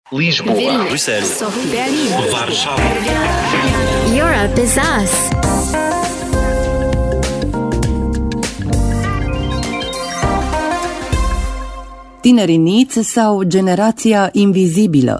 Lisboa, Bruxelas, Berlin, Warschau. Europe is us. Tinerii niți sau generația invizibilă?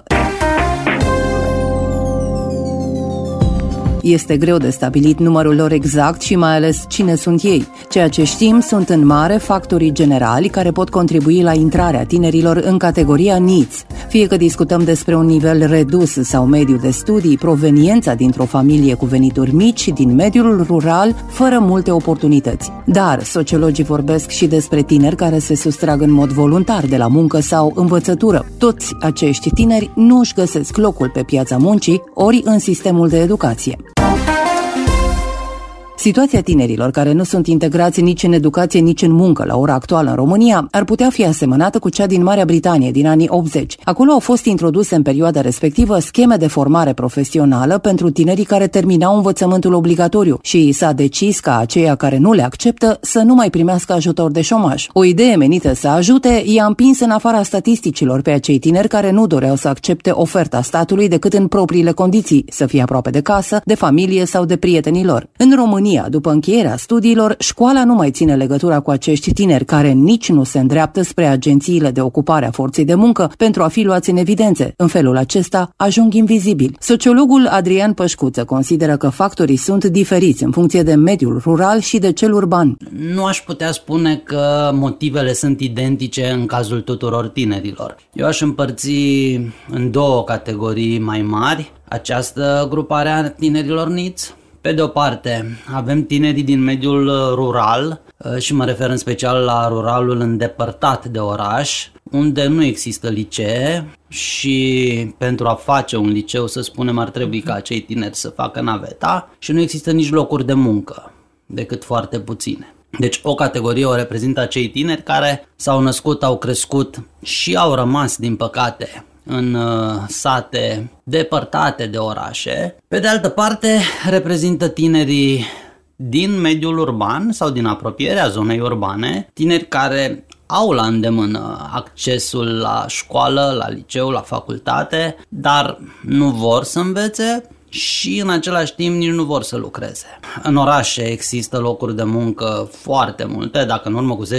Este greu de stabilit numărul lor exact și mai ales cine sunt ei. Ceea ce știm sunt în mare factorii generali care pot contribui la intrarea tinerilor în categoria niți. Fie că discutăm despre un nivel redus sau mediu de studii, proveniența dintr-o familie cu venituri mici, din mediul rural, fără multe oportunități. Dar sociologii vorbesc și despre tineri care se sustrag în mod voluntar de la muncă sau învățătură. Toți acești tineri nu își găsesc locul pe piața muncii, ori în sistemul de educație. Situația tinerilor care nu sunt integrați nici în educație, nici în muncă la ora actuală în România ar putea fi asemănată cu cea din Marea Britanie din anii 80. Acolo au fost introduse în perioada respectivă scheme de formare profesională pentru tinerii care terminau învățământul obligatoriu și s-a decis ca aceia care nu le acceptă să nu mai primească ajutor de șomaj. O idee menită să ajute i-a împins în afara statisticilor pe acei tineri care nu doreau să accepte oferta statului decât în propriile condiții, să fie aproape de casă, de familie sau de prietenii lor. În România, după încheierea studiilor, școala nu mai ține legătura cu acești tineri care nici nu se îndreaptă spre agențiile de ocupare a forței de muncă pentru a fi luați în evidențe. În felul acesta ajung invizibili. Sociologul Adrian Pășcuță consideră că factorii sunt diferiți în funcție de mediul rural și de cel urban. Nu aș putea spune că motivele sunt identice în cazul tuturor tinerilor. Eu aș împărți în două categorii mai mari această grupare a tinerilor niți. Pe de o parte, avem tinerii din mediul rural și mă refer în special la ruralul îndepărtat de oraș, unde nu există licee și pentru a face un liceu, să spunem, ar trebui ca acei tineri să facă naveta și nu există nici locuri de muncă, decât foarte puține. Deci o categorie o reprezintă acei tineri care s-au născut, au crescut și au rămas, din păcate, în sate depărtate de orașe. Pe de altă parte, reprezintă tinerii din mediul urban sau din apropierea zonei urbane, tineri care au la îndemână accesul la școală, la liceu, la facultate, dar nu vor să învețe și în același timp nici nu vor să lucreze. În orașe există locuri de muncă foarte multe, dacă în urmă cu 10-15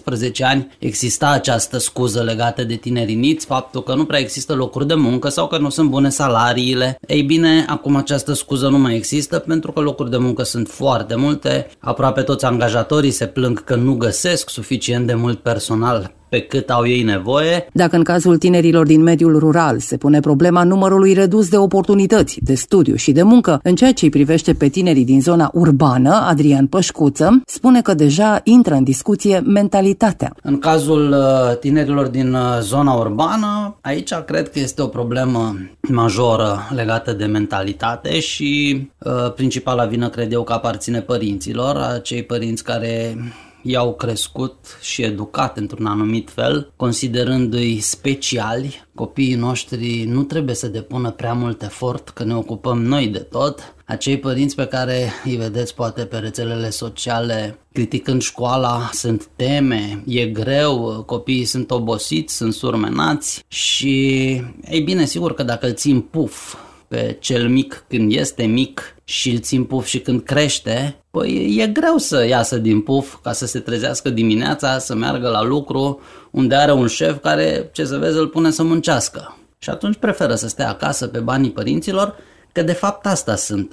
ani exista această scuză legată de tinerii niți, faptul că nu prea există locuri de muncă sau că nu sunt bune salariile. Ei bine, acum această scuză nu mai există pentru că locuri de muncă sunt foarte multe, aproape toți angajatorii se plâng că nu găsesc suficient de mult personal pe cât au ei nevoie. Dacă în cazul tinerilor din mediul rural se pune problema numărului redus de oportunități, de studiu și de muncă, în ceea ce îi privește pe tinerii din zona urbană, Adrian Pășcuță spune că deja intră în discuție mentalitatea. În cazul tinerilor din zona urbană, aici cred că este o problemă majoră legată de mentalitate și principala vină cred eu că aparține părinților, acei părinți care i-au crescut și educat într-un anumit fel, considerându-i speciali. Copiii noștri nu trebuie să depună prea mult efort, că ne ocupăm noi de tot. Acei părinți pe care îi vedeți poate pe rețelele sociale criticând școala, sunt teme, e greu, copiii sunt obosiți, sunt surmenați și, ei bine, sigur că dacă îl țin puf pe cel mic când este mic și îl țin puf și când crește, păi e greu să iasă din puf ca să se trezească dimineața, să meargă la lucru, unde are un șef care, ce să vezi, îl pune să muncească. Și atunci preferă să stea acasă pe banii părinților, că de fapt asta sunt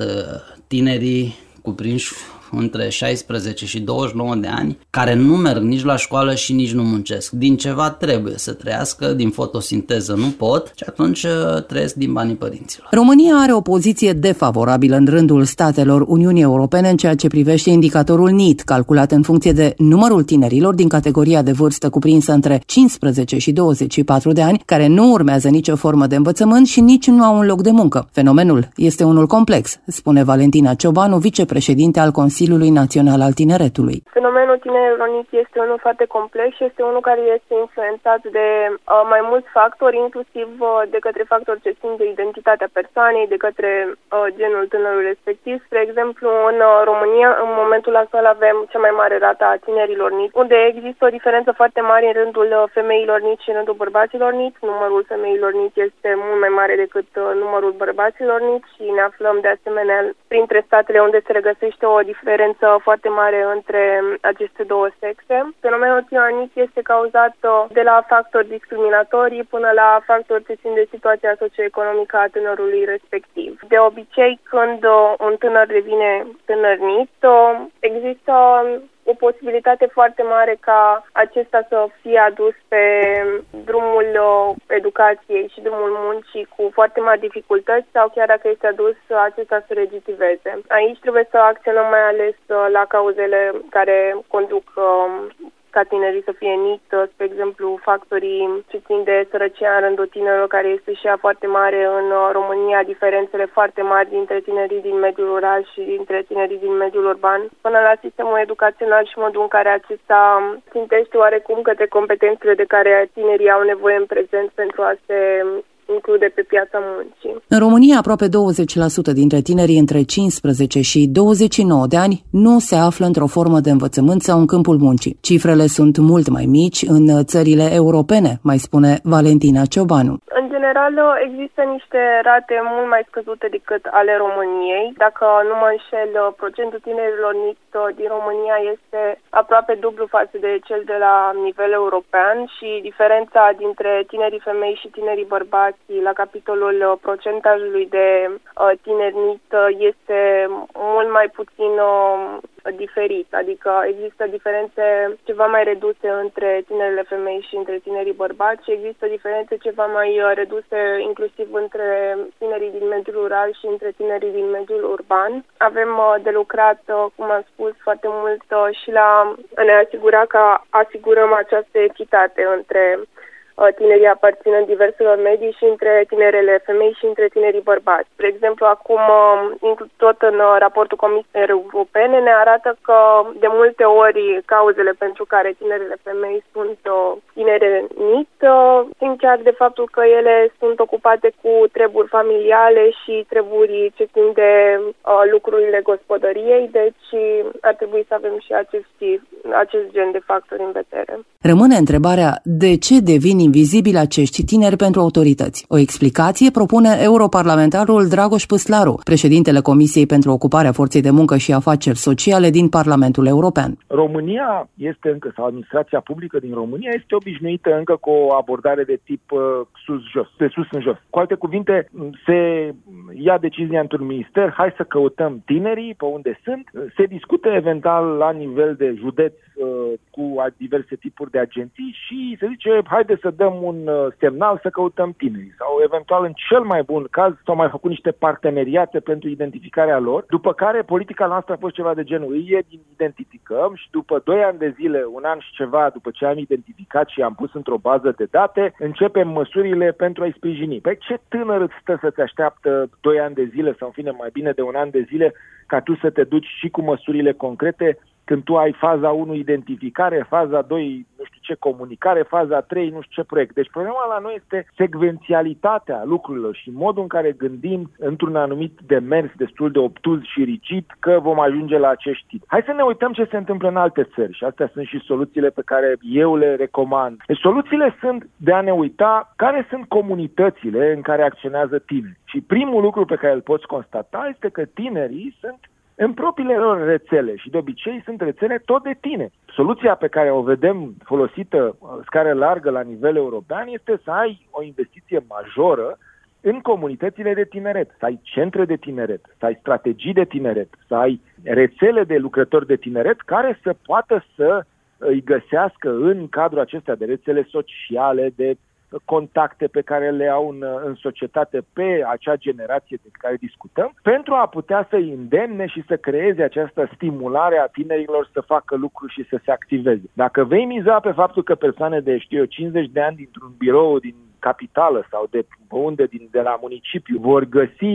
tinerii cuprinși între 16 și 29 de ani, care nu merg nici la școală și nici nu muncesc. Din ceva trebuie să trăiască, din fotosinteză nu pot și atunci trăiesc din banii părinților. România are o poziție defavorabilă în rândul statelor Uniunii Europene în ceea ce privește indicatorul NEET, calculat în funcție de numărul tinerilor din categoria de vârstă cuprinsă între 15 și 24 de ani, care nu urmează nicio formă de învățământ și nici nu au un loc de muncă. Fenomenul este unul complex, spune Valentina Ciobanu, vicepreședinte al Consiliului Consiliului Național al Tineretului. Fenomenul tinerilor niți este unul foarte complex și este unul care este influențat de mai mulți factori, inclusiv de către factori ce țin de identitatea persoanei, de către genul tânărului respectiv. Spre exemplu, în România, în momentul actual avem cea mai mare rată a tinerilor niți, unde există o diferență foarte mare în rândul femeilor niți și în rândul bărbaților niți. Numărul femeilor niți este mult mai mare decât numărul bărbaților niți și ne aflăm de asemenea printre statele unde se regăsește o diferență foarte mare între aceste două sexe. Fenomenul tinerilor niți este cauzat de la factori discriminatorii până la factori ce țin de situația socioeconomică a tânărului respectiv. De obicei, când un tânăr devine tânăr niț, există o posibilitate foarte mare ca acesta să fie adus pe drumul educației și drumul muncii cu foarte mari dificultăți sau chiar dacă este adus, acesta să recidiveze. Aici trebuie să acționăm mai ales la cauzele care conduc ca tinerii să fie niți, spre exemplu, factorii ce țin de sărăcia în rândul tinerilor, care este și ea foarte mare în România, diferențele foarte mari dintre tinerii din mediul rural și dintre tinerii din mediul urban, până la sistemul educațional și modul în care acesta țintește oarecum către competențele de care tinerii au nevoie în prezent pentru a se include pe piața muncii. În România, aproape 20% dintre tinerii între 15 și 29 de ani nu se află într-o formă de învățământ sau în câmpul muncii. Cifrele sunt mult mai mici în țările europene, mai spune Valentina Ciobanu. În general, există niște rate mult mai scăzute decât ale României. Dacă nu mă înșel, procentul tinerilor niți din România este aproape dublu față de cel de la nivel european și diferența dintre tinerii femei și tinerii bărbați la capitolul procentajului de tineri niți este mult mai puțin diferit, adică există diferențe ceva mai reduse între tinerile femei și între tinerii bărbați și există diferențe ceva mai reduse inclusiv între tinerii din mediul rural și între tinerii din mediul urban. Avem de lucrat, cum am spus, foarte mult și la a ne asigura că asigurăm această echitate între tinerii aparținând diverselor medii și între tinerele femei și între tinerii bărbați. Spre exemplu, acum, tot în raportul Comisiei Europene, ne arată că de multe ori cauzele pentru care tinerele femei sunt tinere niți țin chiar de faptul că ele sunt ocupate cu treburi familiale și treburi ce țin de lucrurile gospodăriei, deci ar trebui să avem și acest gen de factori în vedere. Rămâne întrebarea de ce devin invizibili acești tineri pentru autorități. O explicație propune europarlamentarul Dragoș Păslaru, președintele Comisiei pentru Ocuparea Forței de Muncă și Afaceri Sociale din Parlamentul European. România este încă, sau administrația publică din România este obișnuită încă cu o abordare de tip sus-jos, de sus în jos. Cu alte cuvinte, se ia decizia într-un minister, hai să căutăm tinerii pe unde sunt, se discută eventual la nivel de județ cu diverse tipuri de agenții și se zice, haide să dăm un semnal să căutăm tinerii. Sau eventual, în cel mai bun caz, s-au mai făcut niște parteneriate pentru identificarea lor, după care politica noastră a fost ceva de genul, îi identificăm și după 2 ani de zile, 1 an și ceva, după ce am identificat și am pus într-o bază de date, începem măsurile pentru a-i sprijini. Păi ce tânăr îți stă să te așteaptă 2 ani de zile sau, în fine, mai bine de 1 an de zile ca tu să te duci și cu măsurile concrete când tu ai faza 1 identificare, faza 2 nu știu ce comunicare, faza 3 nu știu ce proiect. Deci problema la noi este secvențialitatea lucrurilor și modul în care gândim într-un anumit demers destul de obtuz și rigid că vom ajunge la acești tipi. Hai să ne uităm ce se întâmplă în alte țări și astea sunt și soluțiile pe care eu le recomand. Deci soluțiile sunt de a ne uita care sunt comunitățile în care acționează tineri. Și primul lucru pe care îl poți constata este că tinerii sunt în propriile lor rețele și de obicei sunt rețele tot de tineri. Soluția pe care o vedem folosită scară largă la nivel european este să ai o investiție majoră în comunitățile de tineret, să ai centre de tineret, să ai strategii de tineret, să ai rețele de lucrători de tineret care să poată să îi găsească în cadrul acestea de rețele sociale, de contacte pe care le au în societate pe acea generație de care discutăm, pentru a putea să îi îndemne și să creeze această stimulare a tinerilor să facă lucruri și să se activeze. Dacă vei miza pe faptul că persoane de, 50 de ani dintr-un birou din capitală sau de unde, de la municipiu, vor găsi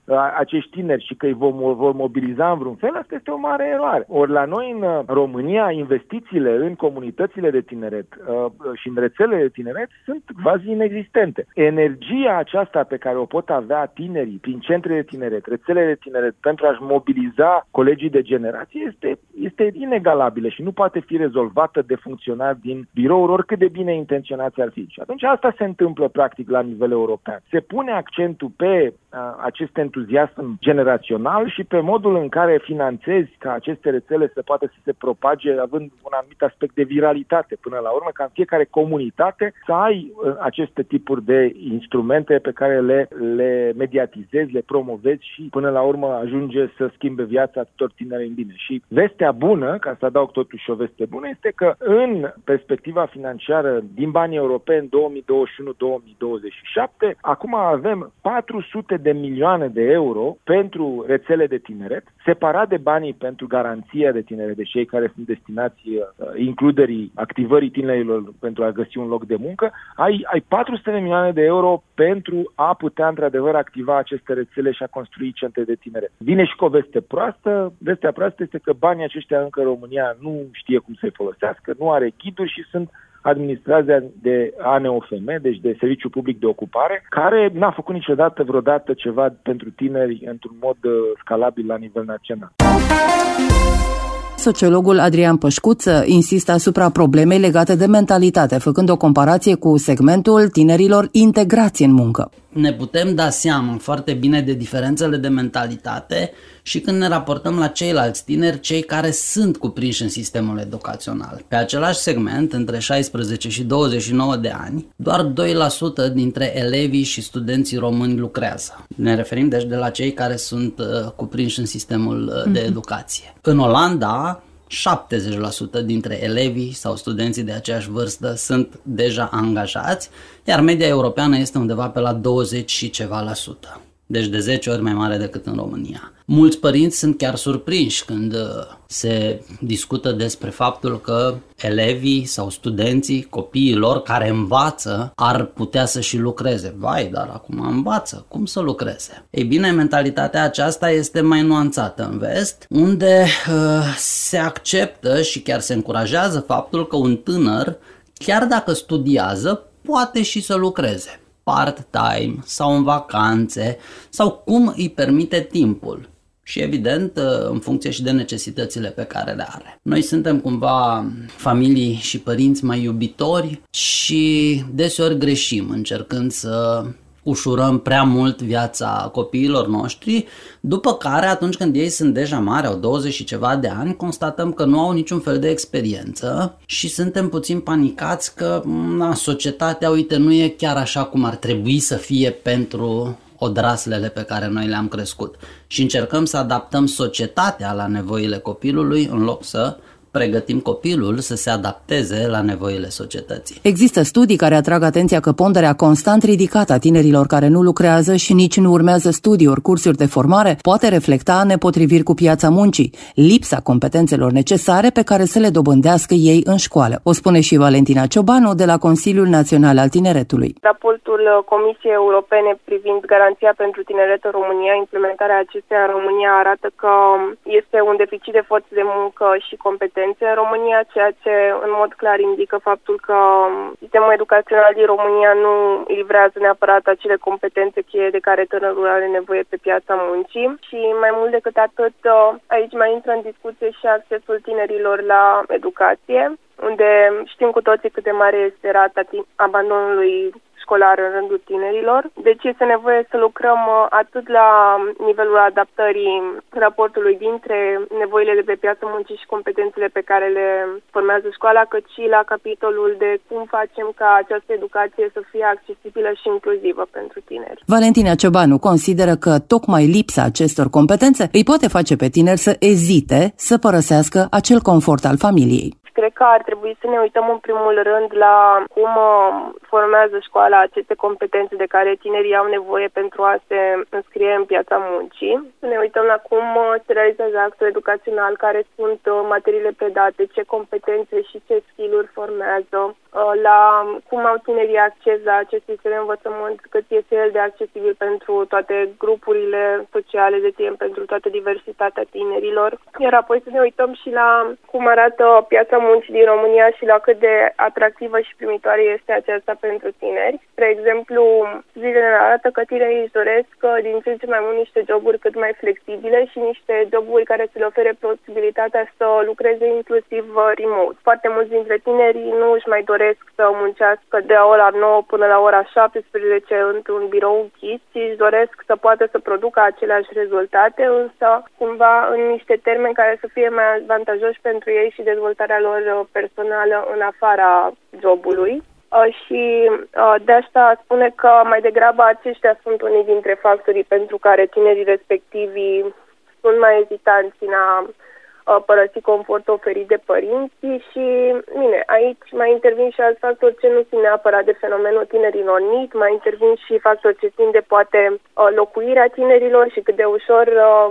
acești tineri și că îi vor mobiliza în vreun fel, asta este o mare eroare. Ori la noi în România, investițiile în comunitățile de tineret și în rețelele de tineret sunt quasi inexistente. Energia aceasta pe care o pot avea tinerii prin centre de tineret, rețelele de tineret, pentru a-și mobiliza colegii de generație este inegalabilă și nu poate fi rezolvată de funcționari din birouri, oricât de bine intenționați ar fi. Și atunci asta se întâmplă practic la nivel european. Se pune accentul pe acest entuziasm generațional și pe modul în care finanțezi ca aceste rețele să poată să se propage având un anumit aspect de viralitate până la urmă, ca în fiecare comunitate să ai aceste tipuri de instrumente pe care le mediatizezi, le promovezi și până la urmă ajunge să schimbe viața tuturor tineri în bine. Și vestea bună, ca să adaug totuși o veste bună, este că în perspectiva financiară din banii europeni 2021-2027, acum avem 400 de milioane de euro pentru rețele de tineret, separat de banii pentru garanția de tineret, de cei care sunt destinați includerii, activării tinerilor pentru a găsi un loc de muncă, ai 400 de milioane de euro pentru a putea într-adevăr activa aceste rețele și a construi centre de tineret. Vine și cu o veste proastă. Vestea proastă este că banii aceștia încă România nu știe cum să-i folosească, nu are ghiduri și sunt administrați de ANOFM, deci de Serviciul Public de Ocupare, care n-a făcut niciodată vreodată ceva pentru tineri într-un mod scalabil la nivel național. Sociologul Adrian Pășcuță insistă asupra problemei legate de mentalitate, făcând o comparație cu segmentul tinerilor integrați în muncă. Ne putem da seama foarte bine de diferențele de mentalitate și când ne raportăm la ceilalți tineri, cei care sunt cuprinși în sistemul educațional. Pe același segment, între 16 și 29 de ani, doar 2% dintre elevii și studenții români lucrează. Ne referim deci de la cei care sunt cuprinși în sistemul de educație. În Olanda, 70% dintre elevii sau studenții de aceeași vârstă sunt deja angajați, iar media europeană este undeva pe la 20 și ceva la sută. Deci de 10 ori mai mare decât în România. Mulți părinți sunt chiar surprinși când se discută despre faptul că elevii sau studenții, copiii lor care învață, ar putea să și lucreze. Vai, dar acum învață, cum să lucreze? Ei bine, mentalitatea aceasta este mai nuanțată în vest, unde se acceptă și chiar se încurajează faptul că un tânăr, chiar dacă studiază, poate și să lucreze part-time sau în vacanțe sau cum îi permite timpul și evident în funcție și de necesitățile pe care le are. Noi suntem cumva familii și părinți mai iubitori și deseori greșim încercând să ușurăm prea mult viața copiilor noștri, după care atunci când ei sunt deja mari, au 20 și ceva de ani, constatăm că nu au niciun fel de experiență și suntem puțin panicați că societatea, uite, nu e chiar așa cum ar trebui să fie pentru odraslele pe care noi le-am crescut. Și încercăm să adaptăm societatea la nevoile copilului în loc să pregătim copilul să se adapteze la nevoile societății. Există studii care atrag atenția că ponderea constant ridicată a tinerilor care nu lucrează și nici nu urmează studii ori cursuri de formare poate reflecta nepotriviri cu piața muncii, lipsa competențelor necesare pe care să le dobândească ei în școală. O spune și Valentina Ciobanu de la Consiliul Național al Tineretului. Raportul Comisiei Europene privind garanția pentru tineret în România, implementarea acesteia în România arată că este un deficit de forță de muncă și competențe în România, ceea ce în mod clar indică faptul că sistemul educațional din România nu livrează neapărat acele competențe cheie de care tânărul are nevoie pe piața muncii. Și mai mult decât atât, aici mai intră în discuție și accesul tinerilor la educație, unde știm cu toții cât de mare este rata abandonului școlar în rândul tinerilor. Deci este nevoie să lucrăm atât la nivelul adaptării raportului dintre nevoile de pe piața muncii și competențele pe care le formează școala, cât și la capitolul de cum facem ca această educație să fie accesibilă și inclusivă pentru tineri. Valentina Ciobanu consideră că tocmai lipsa acestor competențe îi poate face pe tineri să ezite să părăsească acel confort al familiei. Cred că ar trebui să ne uităm în primul rând la cum formează școala aceste competențe de care tinerii au nevoie pentru a se înscrie în piața muncii. Să ne uităm la cum se realizează actul educațional, care sunt materiile predate, ce competențe și ce skill-uri formează. la cum au tinerii acces la acest sistem de învățământ, cât este el de accesibil pentru toate grupurile sociale de timp, pentru toată diversitatea tinerilor. Iar apoi să ne uităm și la cum arată piața muncii din România și la cât de atractivă și primitoare este aceasta pentru tineri. Spre exemplu, zilele arată că tinerii își doresc din ce în ce mai mult niște joburi cât mai flexibile și niște joburi care să le ofere posibilitatea să lucreze inclusiv remote. Foarte mulți dintre tineri nu își mai doresc să muncească de la ora 9 până la ora 17 într-un birou închis, ci își doresc să poată să producă aceleași rezultate, însă cumva în niște termeni care să fie mai avantajoși pentru ei și dezvoltarea lor personală în afara jobului. Și de asta spune că mai degrabă aceștia sunt unii dintre factorii pentru care tinerii respectivi sunt mai ezitanți în a părăsi confortul oferit de părinți și, bine, aici mai intervin și alți factori ce nu țin neapărat de fenomenul tinerilor NEET, mai intervin și factori ce țin de poate locuirea tinerilor și cât de ușor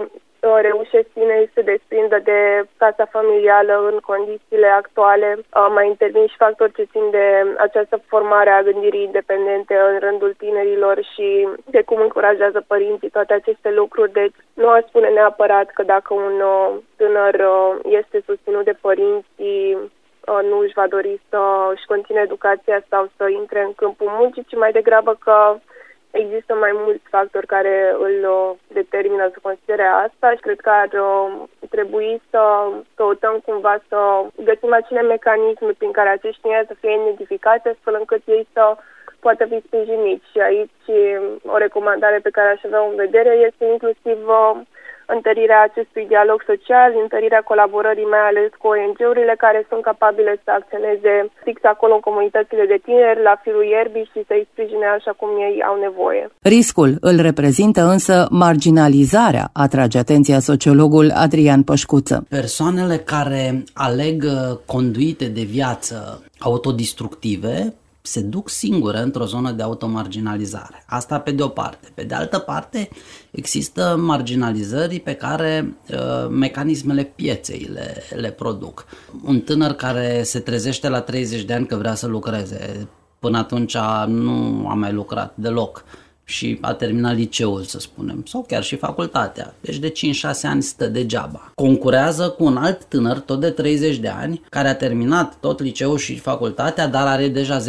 reușesc tinerii să desprindă de casa familială în condițiile actuale. Mai intervin și factori ce țin de această formare a gândirii independente în rândul tinerilor și de cum încurajează părinții toate aceste lucruri. Deci nu aș spune neapărat că dacă un tânăr este susținut de părinții, nu își va dori să își continue educația sau să intre în câmpul muncii, ci mai degrabă că există mai mulți factori care îl determină să considere asta și cred că ar trebui să căutăm cumva să găsim acele mecanisme prin care acești tineri să fie identificați astfel încât ei să poată fi sprijiniți. Și aici o recomandare pe care aș avea în vedere este inclusiv întărirea acestui dialog social, întărirea colaborării mai ales cu ONG-urile care sunt capabile să acționeze fix acolo în comunitățile de tineri, la firul ierbii și să-i sprijine așa cum ei au nevoie. Riscul îl reprezintă însă marginalizarea, atrage atenția sociologul Adrian Pășcuță. Persoanele care aleg conduite de viață autodistructive se duc singure într-o zonă de automarginalizare. Asta pe de o parte. Pe de altă parte, există marginalizări pe care mecanismele pieței le produc. Un tânăr care se trezește la 30 de ani că vrea să lucreze, până atunci nu a mai lucrat deloc și a terminat liceul, să spunem, sau chiar și facultatea. Deci de 5-6 ani stă degeaba. Concurează cu un alt tânăr, tot de 30 de ani, care a terminat tot liceul și facultatea, dar are deja 10-15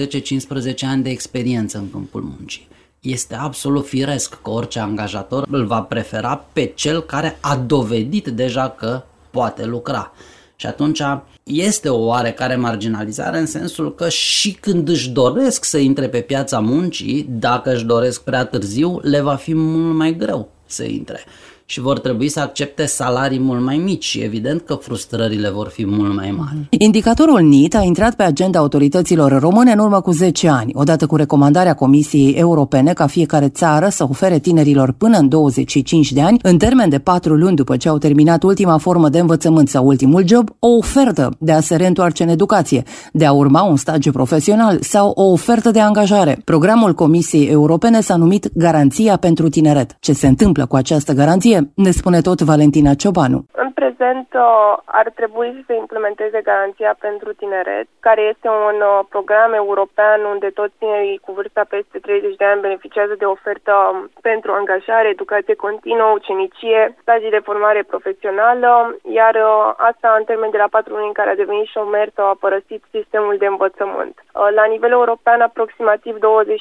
ani de experiență în câmpul muncii. Este absolut firesc că orice angajator îl va prefera pe cel care a dovedit deja că poate lucra. Și atunci este o oarecare marginalizare în sensul că și când își doresc să intre pe piața muncii, dacă își doresc prea târziu, le va fi mult mai greu să intre și vor trebui să accepte salarii mult mai mici și evident că frustrările vor fi mult mai mari. Indicatorul NEET a intrat pe agenda autorităților române în urmă cu 10 ani, odată cu recomandarea Comisiei Europene ca fiecare țară să ofere tinerilor până în 25 de ani, în termen de 4 luni după ce au terminat ultima formă de învățământ sau ultimul job, o ofertă de a se reîntoarce în educație, de a urma un stagiu profesional sau o ofertă de angajare. Programul Comisiei Europene s-a numit Garanția pentru Tineret. Ce se întâmplă cu această garanție? Ne spune tot Valentina Ciobanu. În prezent ar trebui să se implementeze Garanția pentru Tineret, care este un program european unde toți tinerii cu vârsta peste 30 de ani beneficiază de ofertă pentru angajare, educație continuă, ucenicie, stagii de formare profesională, iar asta în termen de la 4 luni în care a devenit șomer sau a părăsit sistemul de învățământ. La nivel european, aproximativ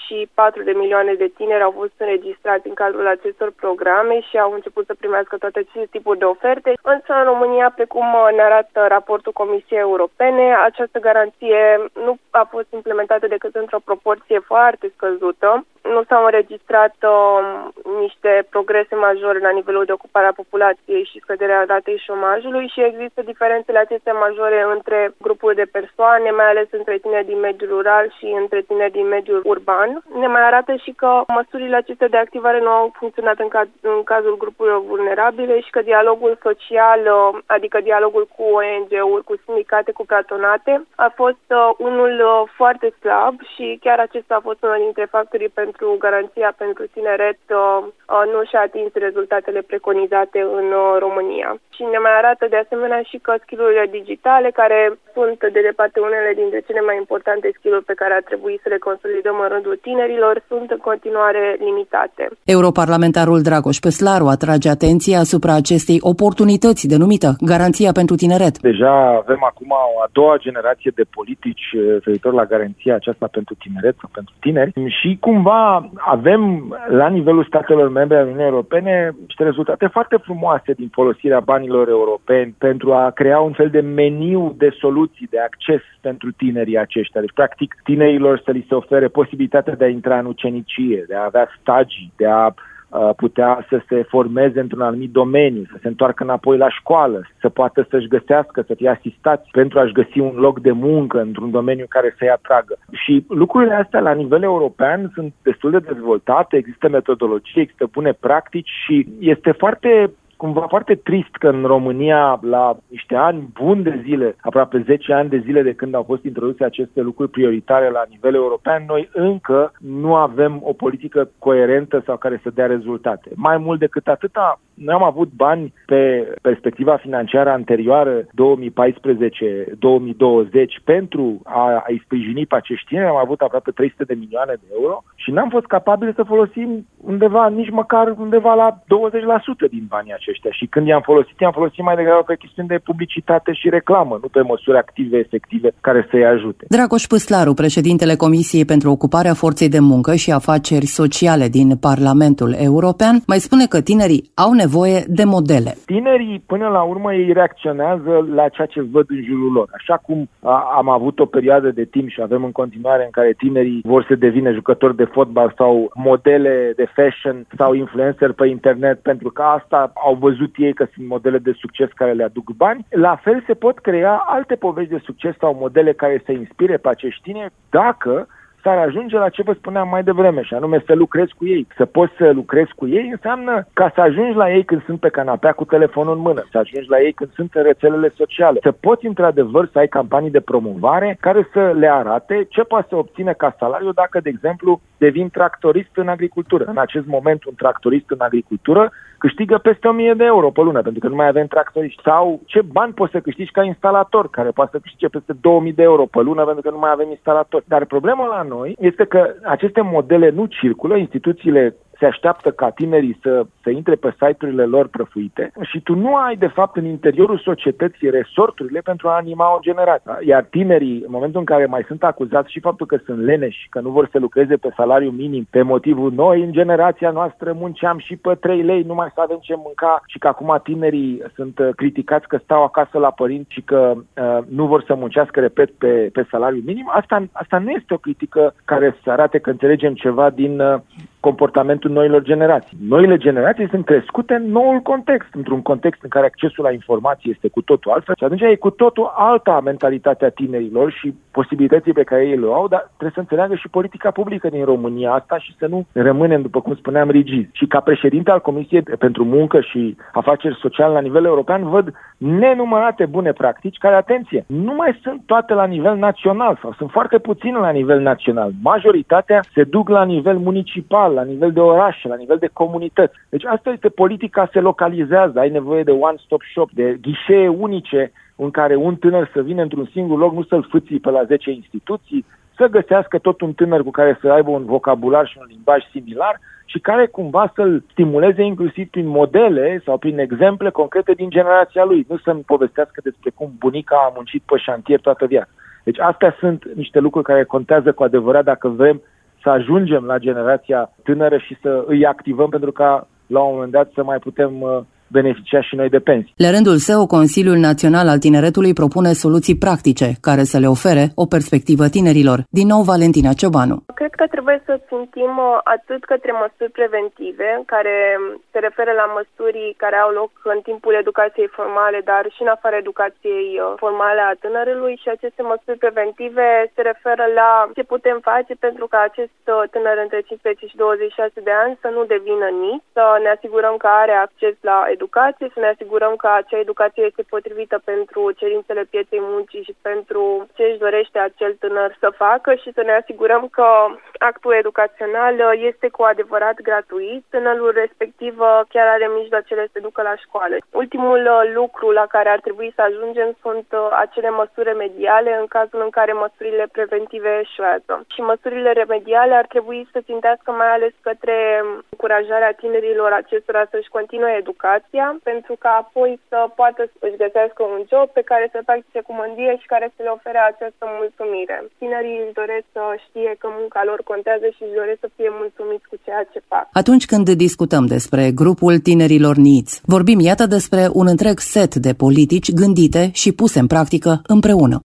24 de milioane de tineri au fost înregistrați în cadrul acestor programe și au început să primească toate aceste tipuri de oferte, însă în România, precum ne arată raportul Comisiei Europene, această garanție nu a fost implementată decât într-o proporție foarte scăzută. Nu s-au înregistrat niște progrese majore la nivelul de ocupare a populației și scăderea ratei șomajului și există diferențele acestea majore între grupuri de persoane, mai ales între tineri din mediul rural și între tineri din mediul urban. Ne mai arată și că măsurile acestea de activare nu au funcționat în cazul grupurilor vulnerabile și că dialogul social social, adică dialogul cu ONG-uri, cu sindicate, cu patronate, a fost unul foarte slab și chiar acesta a fost unul dintre factorii pentru garanția pentru tineret nu și-a atins rezultatele preconizate în România. Și ne mai arată de asemenea și că skill-urile digitale, care sunt de departe unele dintre cele mai importante skill-uri pe care ar trebui să le consolidăm în rândul tinerilor, sunt în continuare limitate. Europarlamentarul Dragoș Păslaru atrage atenția asupra acestei oportunități denumită Garanția pentru Tineret. Deja avem acum o a doua generație de politici referitor la garanția aceasta pentru tineret sau pentru tineri și cumva avem la nivelul statelor membre ale Uniunii Europene niște rezultate foarte frumoase din folosirea banilor europeni pentru a crea un fel de meniu de soluții, de acces pentru tinerii aceștia. Deci, practic, tinerilor să li se ofere posibilitatea de a intra în ucenicie, de a avea stagii, de a putea să se formeze într-un anumit domeniu, să se întoarcă înapoi la școală, să poată să-și găsească, să fie asistați pentru a-și găsi un loc de muncă într-un domeniu care să-i atragă. Și lucrurile astea la nivel european sunt destul de dezvoltate, există metodologii, există bune practici și este cumva foarte trist că în România, la niște ani buni de zile, aproape 10 ani de zile de când au fost introduse aceste lucruri prioritare la nivel european, noi încă nu avem o politică coerentă sau care să dea rezultate. Mai mult decât atâta, noi am avut bani pe perspectiva financiară anterioară 2014-2020 pentru a-i sprijini pe acești tineri. Am avut aproape 300 de milioane de euro și n-am fost capabili să folosim nici măcar undeva la 20% din banii aceștia. Și când i-am folosit mai degrabă pe chestiuni de publicitate și reclamă, nu pe măsuri active, efective, care să-i ajute. Dragoș Păslaru, președintele Comisiei pentru Ocuparea Forței de Muncă și Afaceri Sociale din Parlamentul European, mai spune că tinerii au nevoie de modele. Tinerii, până la urmă, ei reacționează la ceea ce văd în jurul lor. Așa cum am avut o perioadă de timp și avem în continuare în care tinerii vor să devină jucători de fotbal sau modele de fashion sau influencer pe internet, pentru că asta au văzut ei că sunt modele de succes care le aduc bani, la fel se pot crea alte povești de succes sau modele care să inspire pe acești tineri dacă s-ar ajunge la ce vă spuneam mai devreme, și anume să lucrezi cu ei. Să poți să lucrezi cu ei înseamnă ca să ajungi la ei când sunt pe canapea cu telefonul în mână, să ajungi la ei când sunt în rețelele sociale, să poți într-adevăr să ai campanii de promovare care să le arate ce poate să obține ca salariu dacă, de exemplu, devin tractorist în agricultură. În acest moment, un tractorist în agricultură câștigă peste 1000 de euro pe lună, pentru că nu mai avem tractoriști. Sau ce bani poți să câștigi ca instalator, care poate să câștige peste 2000 de euro pe lună, pentru că nu mai avem instalatori. Dar problema la noi este că aceste modele nu circulă, instituțiile se așteaptă ca tinerii să intre pe site-urile lor prăfuite și tu nu ai, de fapt, în interiorul societății resorturile pentru a anima o generație. Iar tinerii, în momentul în care mai sunt acuzați și faptul că sunt leneși, că nu vor să lucreze pe salariu minim, pe motivul noi, în generația noastră, munceam și pe 3 lei, numai să avem ce mânca, și că acum tinerii sunt criticați că stau acasă la părinți și că nu vor să muncească, repet, pe salariu minim, asta nu este o critică care să arate că înțelegem ceva din comportamentul noilor generații. Noile generații sunt crescute în noul context, într-un context în care accesul la informații este cu totul altfel și atunci e cu totul alta mentalitatea tinerilor și posibilității pe care ei le au, dar trebuie să înțeleagă și politica publică din România asta și să nu rămânem, după cum spuneam, rigizi. Și ca președinte al Comisiei pentru Muncă și Afaceri Sociale la nivel european văd nenumărate bune practici care, atenție, nu mai sunt toate la nivel național sau sunt foarte puține la nivel național. Majoritatea se duc la nivel municipal, la nivel de orașe, la nivel de comunități. Deci asta este politica, se localizează, ai nevoie de one-stop shop, de ghișee unice în care un tânăr să vină într-un singur loc, nu să-l fâții pe la 10 instituții, să găsească tot un tânăr cu care să aibă un vocabular și un limbaj similar și care cumva să-l stimuleze inclusiv prin modele sau prin exemple concrete din generația lui. Nu să-mi povestească despre cum bunica a muncit pe șantier toată viața. Deci astea sunt niște lucruri care contează cu adevărat dacă vrem să ajungem la generația tânără și să îi activăm pentru ca la un moment dat să mai putem beneficia și noi de pensii. La rândul său, Consiliul Național al Tineretului propune soluții practice care să le ofere o perspectivă tinerilor. Din nou, Valentina Ciobanu. Cred că trebuie să țintim atât către măsuri preventive, care se referă la măsuri care au loc în timpul educației formale, dar și în afara educației formale a tânărului, și aceste măsuri preventive se referă la ce putem face pentru ca acest tânăr între 15 și 26 de ani să nu devină nic, să ne asigurăm că are acces la educație, să ne asigurăm că acea educație este potrivită pentru cerințele pieței muncii și pentru ce își dorește acel tânăr să facă și să ne asigurăm că actul educațional este cu adevărat gratuit. Tânărul respectiv chiar are mijloacele să ducă la școală. Ultimul lucru la care ar trebui să ajungem sunt acele măsuri remediale în cazul în care măsurile preventive eșuează. Și măsurile remediale ar trebui să țintească mai ales către încurajarea tinerilor acestora să-și continue educația, pentru ca apoi să poată să-și găsească un job pe care să-l practice cu mândrie și care să le ofere această mulțumire. Tinerii își doresc să știe că munca lor contează și își doresc să fie mulțumiți cu ceea ce fac. Atunci când discutăm despre grupul tinerilor NEET, vorbim iată despre un întreg set de politici gândite și puse în practică împreună.